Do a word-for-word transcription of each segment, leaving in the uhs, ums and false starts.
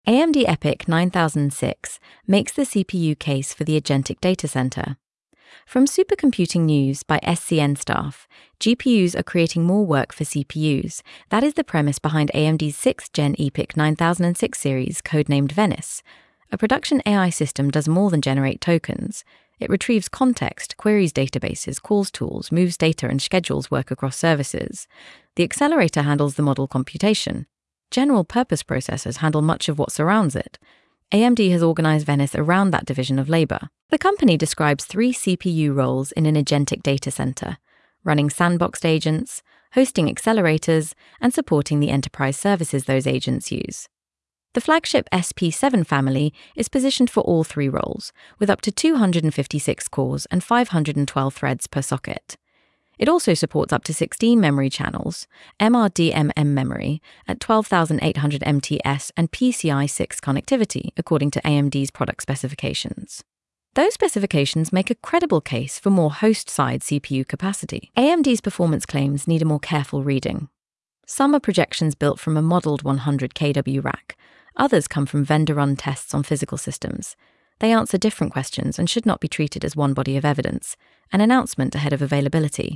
A M D EPYC nine thousand six makes the C P U case for the agentic data center. From Supercomputing News by S C N staff, G P Us are creating more work for C P Us. That is the premise behind A M D's sixth gen EPYC nine thousand six series, codenamed Venice. A production A I system does more than generate tokens. It retrieves context, queries databases, calls tools, moves data, and schedules work across services. The accelerator handles the model computation. General-purpose processors handle much of what surrounds it. A M D has organized Venice around that division of labor. The company describes three C P U roles in an agentic data center: running sandboxed agents, hosting accelerators, and supporting the enterprise services those agents use. The flagship S P seven family is positioned for all three roles, with up to two hundred fifty-six cores and five hundred twelve threads per socket. It also supports up to sixteen memory channels, M R D M M memory at twelve thousand eight hundred M T S, and P C I Six connectivity, according to A M D's product specifications. Those specifications make a credible case for more host-side C P U capacity. A M D's performance claims need a more careful reading. Some are projections built from a modeled one hundred K W rack. Others come from vendor-run tests on physical systems. They answer different questions and should not be treated as one body of evidence, an announcement ahead of availability.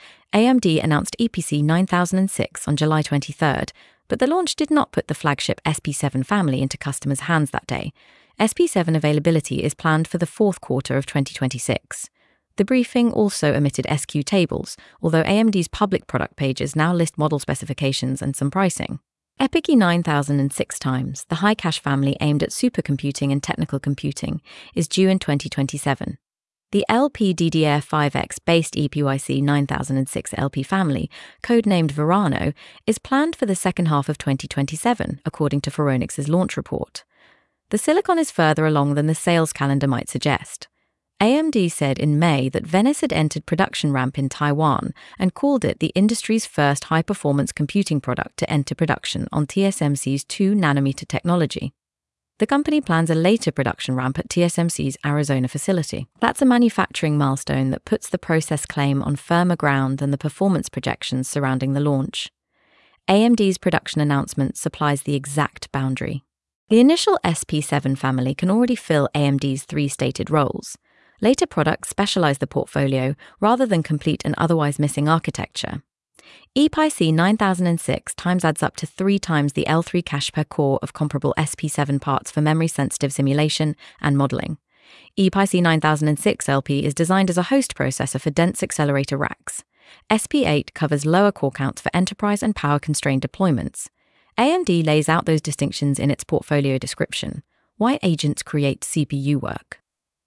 A M D announced E P C nine thousand six on July twenty-third, but the launch did not put the flagship S P seven family into customers' hands that day. S P seven availability is planned for the fourth quarter of twenty twenty-six. The briefing also omitted S Q tables, although A M D's public product pages now list model specifications and some pricing. EPYC nine thousand six times, the high-cache family aimed at supercomputing and technical computing, is due in twenty twenty-seven. The L P D D R five X-based E P Y C nine thousand six L P family, codenamed Verano, is planned for the second half of twenty twenty-seven, according to Phoronix's launch report. The silicon is further along than the sales calendar might suggest. A M D said in May that Venice had entered production ramp in Taiwan and called it the industry's first high-performance computing product to enter production on T S M C's two nanometer technology. The company plans a later production ramp at T S M C's Arizona facility. That's a manufacturing milestone that puts the process claim on firmer ground than the performance projections surrounding the launch. A M D's production announcement supplies the exact boundary. The initial S P seven family can already fill A M D's three stated roles. Later products specialize the portfolio rather than complete an otherwise missing architecture. E P Y C nine thousand six times adds up to three times the L three cache per core of comparable S P seven parts for memory-sensitive simulation and modeling. E P Y C nine thousand six L P is designed as a host processor for dense accelerator racks. S P eight covers lower core counts for enterprise and power-constrained deployments. A M D lays out those distinctions in its portfolio description: why agents create C P U work.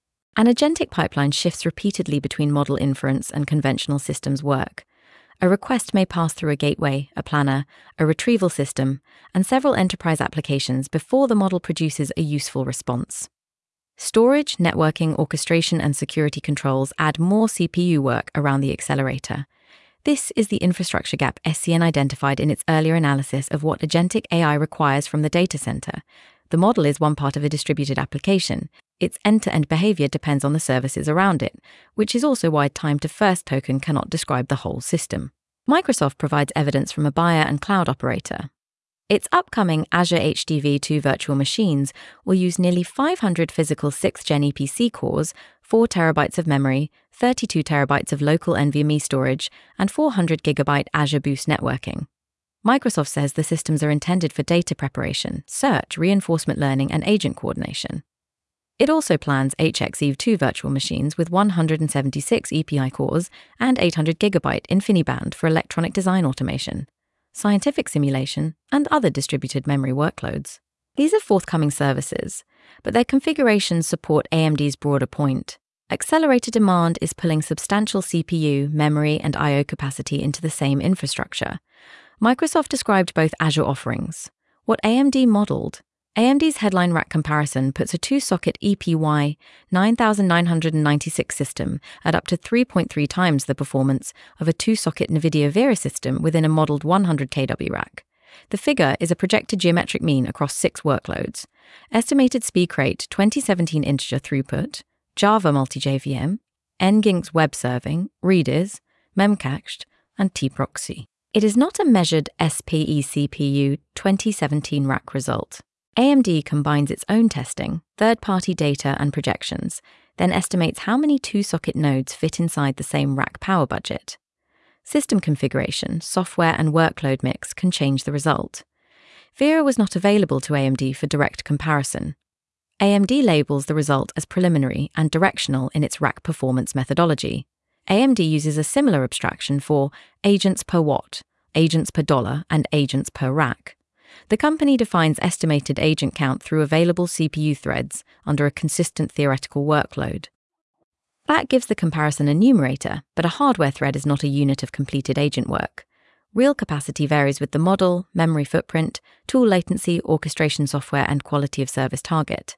An agentic pipeline shifts repeatedly between model inference and conventional systems work. A request may pass through a gateway, a planner, a retrieval system, and several enterprise applications before the model produces a useful response. Storage, networking, orchestration, and security controls add more C P U work around the accelerator. This is the infrastructure gap S C N identified in its earlier analysis of what agentic A I requires from the data center. The model is one part of a distributed application. Its end-to-end behavior depends on the services around it, which is also why time to first token cannot describe the whole system. Microsoft provides evidence from a buyer and cloud operator. Its upcoming Azure H D V two virtual machines will use nearly five hundred physical sixth gen E P C cores, four terabytes of memory, thirty-two terabytes of local NVMe storage, and four hundred gigabyte Azure Boost networking. Microsoft says the systems are intended for data preparation, search, reinforcement learning, and agent coordination. It also plans H X Eve two virtual machines with one hundred seventy-six E P I cores and eight hundred gigabyte InfiniBand for electronic design automation, scientific simulation, and other distributed memory workloads. These are forthcoming services, but their configurations support A M D's broader point. Accelerator demand is pulling substantial C P U, memory, and I O capacity into the same infrastructure. Microsoft described both Azure offerings. What A M D modeled, A M D's headline rack comparison puts a two-socket E P Y nine thousand nine hundred ninety-six system at up to three point three times the performance of a two-socket NVIDIA Vera system within a modeled one hundred K W rack. The figure is a projected geometric mean across six workloads: estimated speak rate twenty seventeen integer throughput, Java multi-J V M, Nginx web serving, Redis, Memcached, and T-Proxy. It is not a measured S P E C P U twenty seventeen rack result. A M D combines its own testing, third-party data and projections, then estimates how many two-socket nodes fit inside the same rack power budget. System configuration, software and workload mix can change the result. Vera was not available to A M D for direct comparison. A M D labels the result as preliminary and directional in its rack performance methodology. A M D uses a similar abstraction for agents per watt, agents per dollar, and agents per rack. The company defines estimated agent count through available C P U threads under a consistent theoretical workload. That gives the comparison a numerator, but a hardware thread is not a unit of completed agent work. Real capacity varies with the model, memory footprint, tool latency, orchestration software, and quality of service target.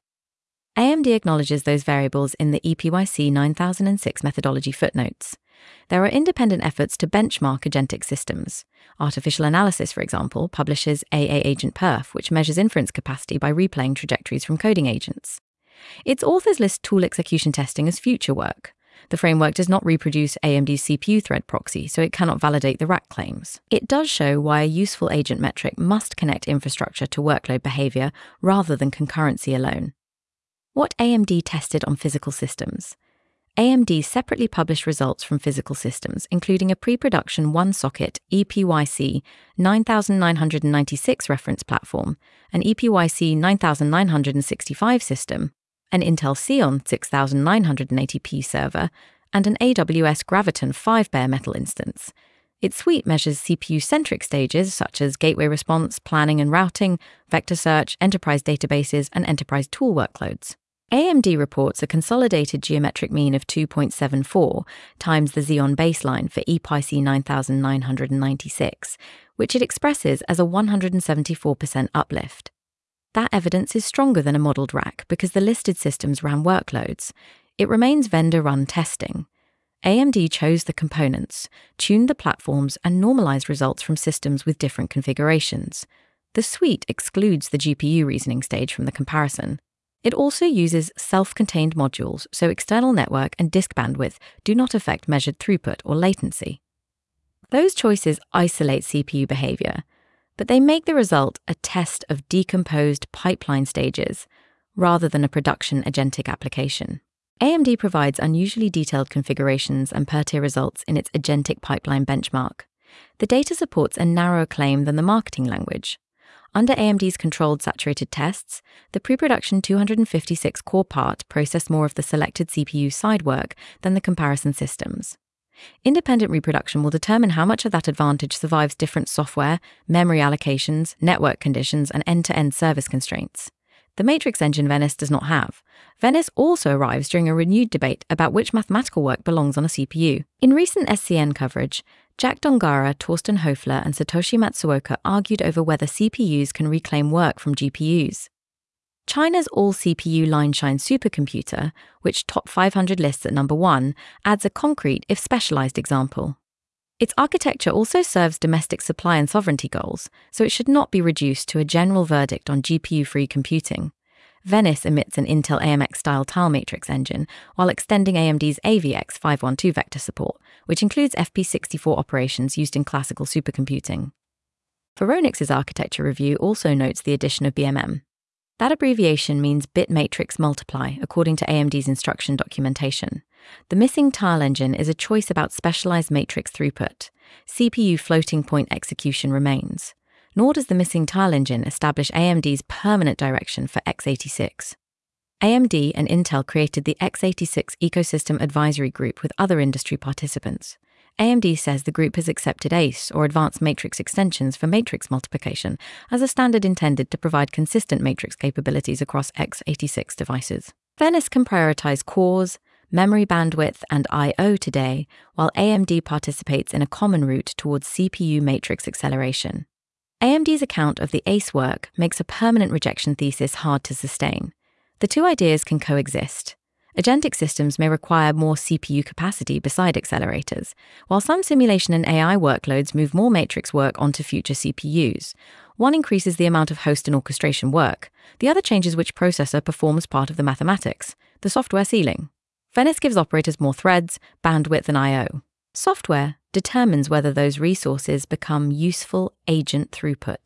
A M D acknowledges those variables in the E P Y C nine thousand six methodology footnotes. There are independent efforts to benchmark agentic systems. Artificial Analysis, for example, publishes A A Agent Perf, which measures inference capacity by replaying trajectories from coding agents. Its authors list tool execution testing as future work. The framework does not reproduce A M D's C P U thread proxy, so it cannot validate the rack claims. It does show why a useful agent metric must connect infrastructure to workload behavior rather than concurrency alone. What A M D tested on physical systems. A M D separately published results from physical systems, including a pre-production one-socket E P Y C nine thousand nine hundred ninety-six reference platform, an E P Y C nine thousand nine hundred sixty-five system, an Intel Xeon six thousand nine hundred eighty p server, and an A W S Graviton five bare metal instance. Its suite measures C P U-centric stages such as gateway response, planning and routing, vector search, enterprise databases, and enterprise tool workloads. A M D reports a consolidated geometric mean of two point seven four times the Xeon baseline for E P Y C nine thousand nine hundred ninety-six, which it expresses as a one hundred seventy-four percent uplift. That evidence is stronger than a modelled rack because the listed systems ran workloads. It remains vendor-run testing. A M D chose the components, tuned the platforms, and normalized results from systems with different configurations. The suite excludes the G P U reasoning stage from the comparison. It also uses self-contained modules, so external network and disk bandwidth do not affect measured throughput or latency. Those choices isolate C P U behavior, but they make the result a test of decomposed pipeline stages rather than a production agentic application. A M D provides unusually detailed configurations and per-tier results in its agentic pipeline benchmark. The data supports a narrower claim than the marketing language. Under A M D's controlled saturated tests, the pre-production two hundred fifty-six core part processed more of the selected C P U side work than the comparison systems. Independent reproduction will determine how much of that advantage survives different software, memory allocations, network conditions, and end-to-end service constraints. The matrix engine Venice does not have. Venice also arrives during a renewed debate about which mathematical work belongs on a C P U. In recent S C N coverage, Jack Dongara, Torsten Hofler, and Satoshi Matsuoka argued over whether C P Us can reclaim work from G P Us. China's all-C P U line-shine supercomputer, which top five hundred lists at number one, adds a concrete, if specialized, example. Its architecture also serves domestic supply and sovereignty goals, so it should not be reduced to a general verdict on G P U-free computing. Venice emits an Intel A M X-style tile matrix engine, while extending A M D's A V X five twelve vector support, which includes F P sixty-four operations used in classical supercomputing. Phoronix's architecture review also notes the addition of B M M. That abbreviation means bit matrix multiply, according to A M D's instruction documentation. The missing tile engine is a choice about specialized matrix throughput. C P U floating point execution remains. Nor does the missing tile engine establish A M D's permanent direction for x eighty-six. A M D and Intel created the x eighty-six Ecosystem Advisory Group with other industry participants. A M D says the group has accepted A C E, or Advanced Matrix Extensions for Matrix Multiplication, as a standard intended to provide consistent matrix capabilities across x eighty-six devices. Venice can prioritize cores, memory bandwidth, and I O today, while A M D participates in a common route towards C P U matrix acceleration. A M D's account of the A C E work makes a permanent rejection thesis hard to sustain. The two ideas can coexist. Agentic systems may require more C P U capacity beside accelerators, while some simulation and A I workloads move more matrix work onto future C P Us. One increases the amount of host and orchestration work. The other changes which processor performs part of the mathematics, the software ceiling. Venice gives operators more threads, bandwidth, and I O. Software determines whether those resources become useful agent throughput.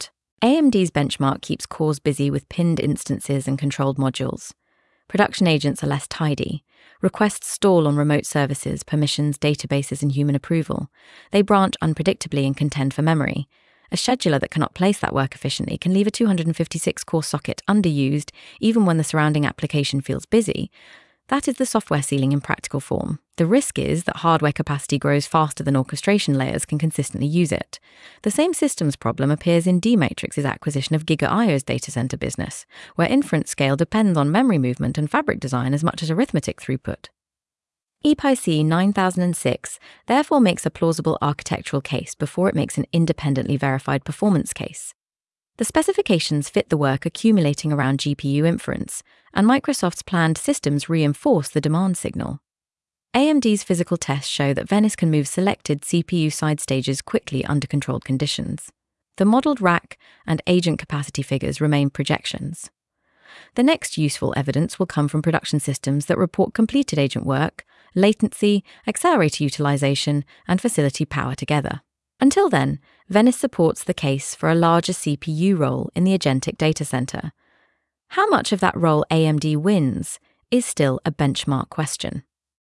A M D's benchmark keeps cores busy with pinned instances and controlled modules. Production agents are less tidy. Requests stall on remote services, permissions, databases, and human approval. They branch unpredictably and contend for memory. A scheduler that cannot place that work efficiently can leave a two hundred fifty-six core socket underused even when the surrounding application feels busy. That is the software ceiling in practical form. The risk is that hardware capacity grows faster than orchestration layers can consistently use it. The same systems problem appears in d-Matrix's acquisition of GigaIO's data center business, where inference scale depends on memory movement and fabric design as much as arithmetic throughput. E P I C nine thousand six therefore makes a plausible architectural case before it makes an independently verified performance case. The specifications fit the work accumulating around G P U inference, and Microsoft's planned systems reinforce the demand signal. A M D's physical tests show that Venice can move selected C P U side stages quickly under controlled conditions. The modelled rack and agent capacity figures remain projections. The next useful evidence will come from production systems that report completed agent work, latency, accelerator utilization, and facility power together. Until then, Venice supports the case for a larger C P U role in the agentic data center. How much of that role A M D wins is still a benchmark question.